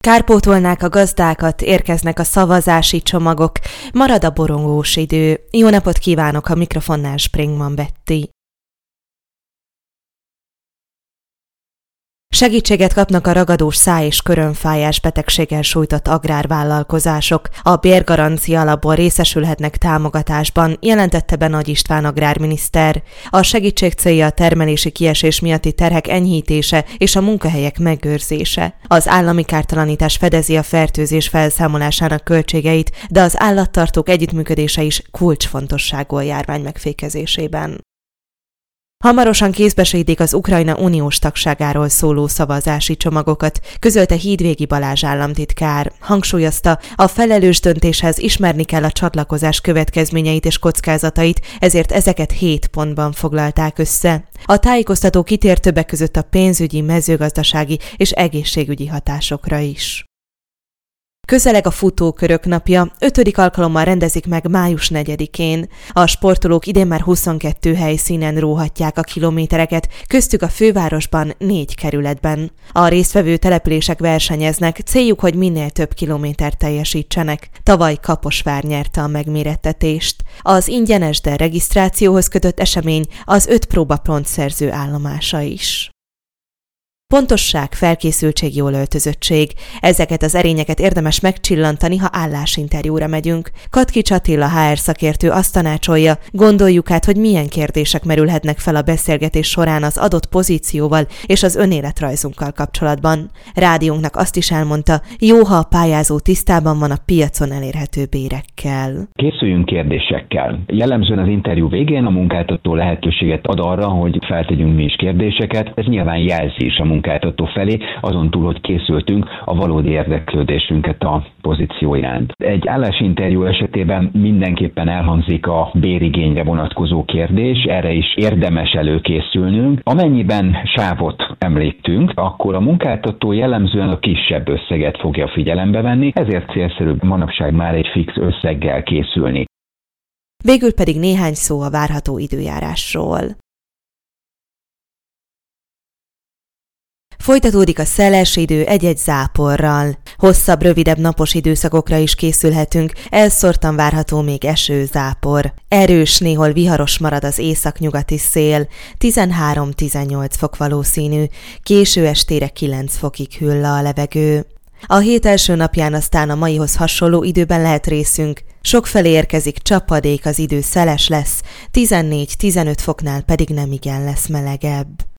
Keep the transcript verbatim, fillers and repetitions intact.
Kárpótolnák a gazdákat, érkeznek a szavazási csomagok, marad a borongós idő. Jó napot kívánok, a mikrofonnál Springman Betty. Segítséget kapnak a ragadós száj- és körömfájás betegséggel sújtott agrárvállalkozások. A bérgarancia alapból részesülhetnek támogatásban, jelentette be Nagy István agrárminiszter. A segítség célja a termelési kiesés miatti terhek enyhítése és a munkahelyek megőrzése. Az állami kártalanítás fedezi a fertőzés felszámolásának költségeit, de az állattartók együttműködése is kulcsfontosságú a járvány megfékezésében. Hamarosan kézbesítik az Ukrajna uniós tagságáról szóló szavazási csomagokat, közölte Hídvégi Balázs államtitkár. Hangsúlyozta, a felelős döntéshez ismerni kell a csatlakozás következményeit és kockázatait, ezért ezeket hét pontban foglalták össze. A tájékoztató kitér többek között a pénzügyi, mezőgazdasági és egészségügyi hatásokra is. Közeleg a futókörök napja, ötödik alkalommal rendezik meg május negyedikén. A sportolók idén már huszonkettő helyszínen róhatják a kilométereket, köztük a fővárosban négy kerületben. A résztvevő települések versenyeznek, céljuk, hogy minél több kilométert teljesítsenek. Tavaly Kaposvár nyerte a megmérettetést. Az ingyenes, de regisztrációhoz kötött esemény az öt próbapontszerző állomása is. Pontosság, felkészültség, jól öltözöttség. Ezeket az erényeket érdemes megcsillantani, ha állásinterjúra megyünk. Katkics Attila há er szakértő azt tanácsolja, gondoljuk át, hogy milyen kérdések merülhetnek fel a beszélgetés során az adott pozícióval és az önéletrajzunkkal kapcsolatban. Rádiónknak azt is elmondta, jó, ha a pályázó tisztában van a piacon elérhető bérekkel. Készüljünk kérdésekkel. Jellemzően az interjú végén a munkáltató lehetőséget ad arra, hogy feltegyünk mi is kérdéseket. Ez nyilván jelzi is a munkáltató felé, azon túl, hogy készültünk a valódi érdeklődésünket a pozíció iránt. Egy állásinterjú esetében mindenképpen elhangzik a bérigényre vonatkozó kérdés, erre is érdemes előkészülnünk. Amennyiben sávot említünk, akkor a munkáltató jellemzően a kisebb összeget fogja figyelembe venni, ezért célszerűbb manapság már egy fix összeggel készülni. Végül pedig néhány szó a várható időjárásról. Folytatódik a szeles idő egy-egy záporral. Hosszabb, rövidebb napos időszakokra is készülhetünk, elszórtan várható még eső, zápor. Erős, néhol viharos marad az északnyugati szél, tizenhárom-tizennyolc fok valószínű, késő estére kilenc fokig hűl le a levegő. A hét első napján aztán a maihoz hasonló időben lehet részünk, sokfelé érkezik csapadék, az idő szeles lesz, tizennégy-tizenöt foknál pedig nemigen lesz melegebb.